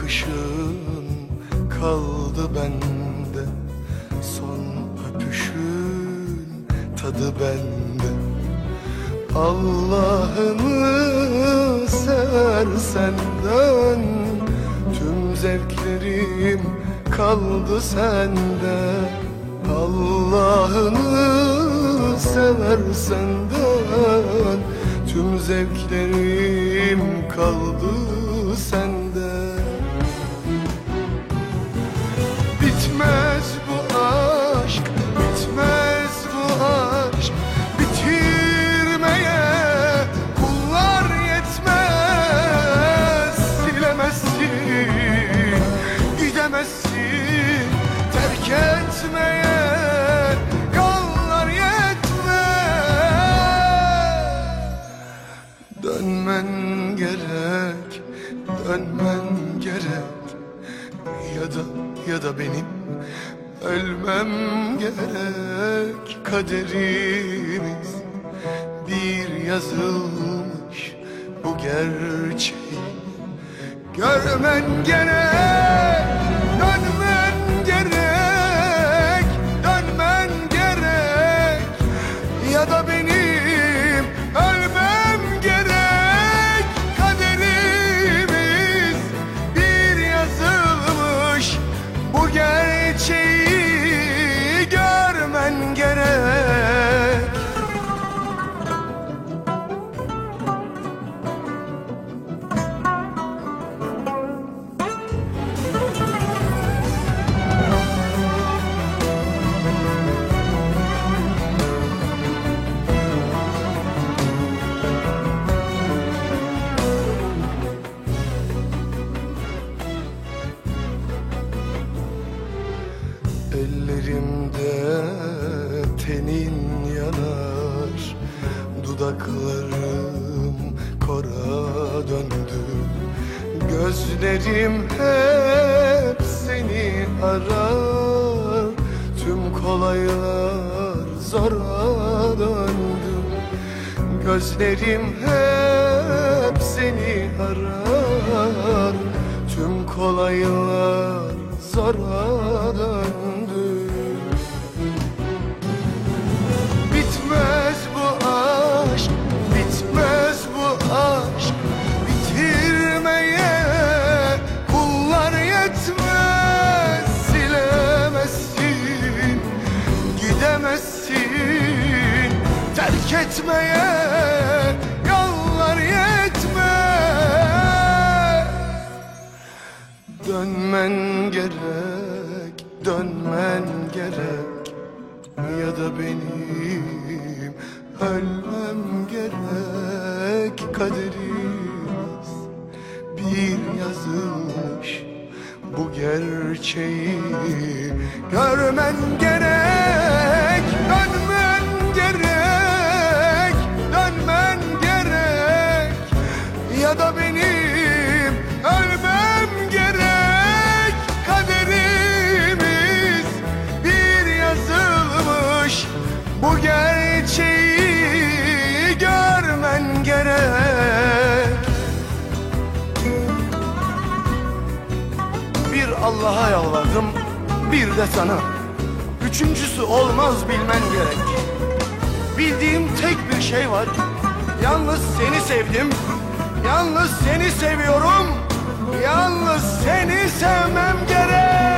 bakışın kaldı bende, son öpüşün tadı bende. Allah'ını seversen dön, tüm zevklerim kaldı sende. Allah'ını seversen dön, tüm zevklerim kaldı sende. Bitmez bu aşk, bitmez bu aşk, bitirmeye kullar yetmez. Silemezsin, gidemezsin, terk etmeye yollar yetmez. Dönmen gerek, dönmen gerek, ya da benim ölmem gerek. Kaderimiz bir yazılmış, bu gerçeği görmen gerek. Dönmen gerek, dönmen gerek, ya da benim ölmem gerek. Kaderimiz bir yazılmış, bu gerçeği görmen gerek. Ellerimde tenin yanar, dudaklarım kora döndü. Gözlerim hep seni arar, tüm kolaylar zora döndü. Gözlerim hep seni arar, tüm kolaylar zora döndü. Bitmez bu aşk, bitmez bu aşk, bitirmeye kullar yetmez. Silemezsin, gidemezsin, terk etmeye yollar yetmez. Dönmen gerek, dönmen gerek, ya da benim ölmem gerek. Kaderimiz bir yazılmış, bu gerçeği görmen gerek. Dönmen gerek, dönmen gerek, ya da benim ölmem gerek. Kaderimiz bir yazılmış, bu gerçeği görmen gerek. Bir Allah'a yalvardım, bir de sana. Üçüncüsü olmaz, bilmen gerek. Bildiğim tek bir şey var, yalnız seni sevdim, yalnız seni seviyorum, yalnız seni sevmem gerek.